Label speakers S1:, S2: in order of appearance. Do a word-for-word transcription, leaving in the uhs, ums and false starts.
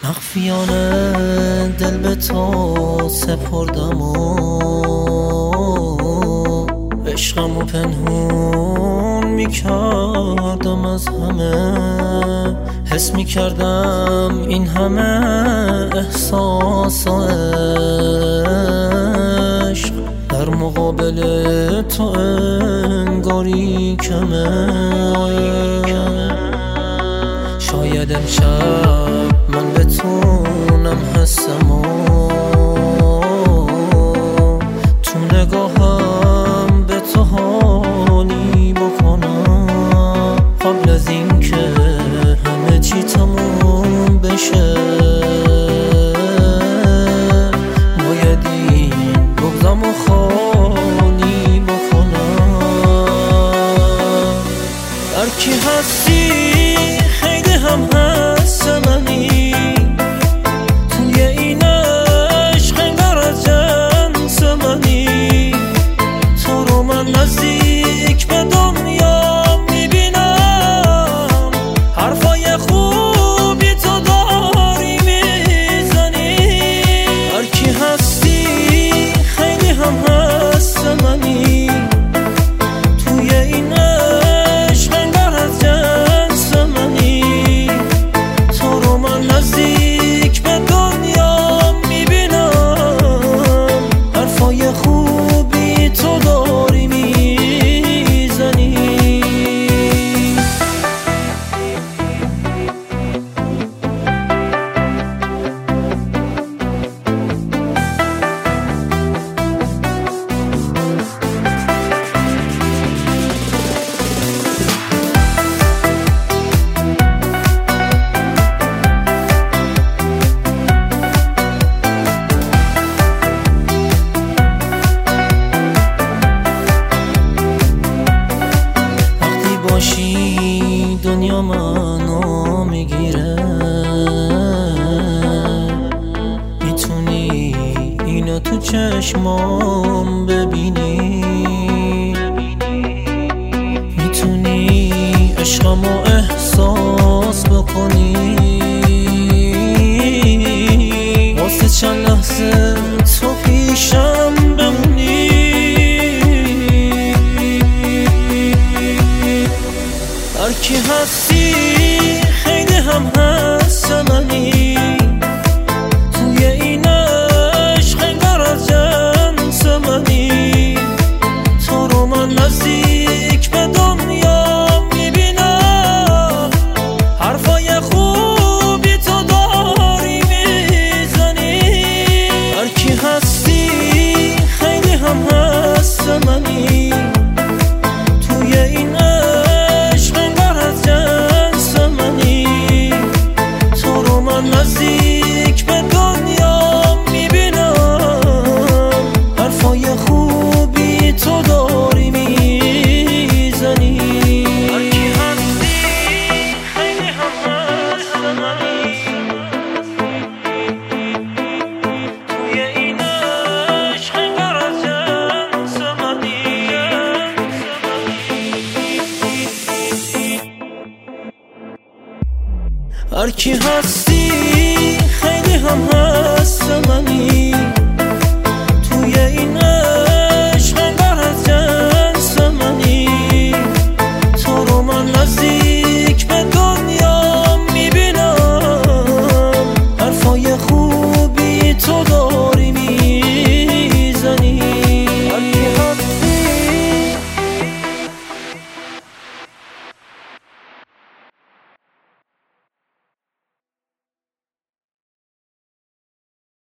S1: مخفیانه دل به تو سپردم و عشقم و پنهون میکردم از همه. حس میکردم این همه احساس و عشق در مقابل تو انگاری کمه. شاید امشب من بتونم حسم و تو نگاهم به تو حالی بکنم قبل از این که همه چی تموم بشه. باید این بغضم و خالی بکنم. در کی هستی خیلی هم هست منی توی این عشق انگار از جنس منی. تو رو من نزدیک به دنیا میبینم حرفای خوبی تو داری میزنی. هر کی هستی خیلی هم هست منی توی این عشق انگار از جنس منی. تو رو من نزدیک به دنیا میبینم حرفای خوبی تو داری میزنی. باشی دنیا منو میگیره. میتونی اینو تو چشمام ببینی. میتونی عشقمو احساس بکنی. واسه چند لحظه تو پیشم بمونی. هر کی هستی خیلی هم هست منی توی این عشق انگار از جنس منی. تو رو من نزدیک به دنیا میبینم حرفای خوبی تو داری میزنی. هر کی هستی خیلی هم هست منی توی این نزدیک به دنیا میبینم حرفای خوبی تو داری میزنی. هر کی هستی خیلی هم هست منی توی این عشق انگار از جنس منی. هر کی هستی خیلی هم هست منی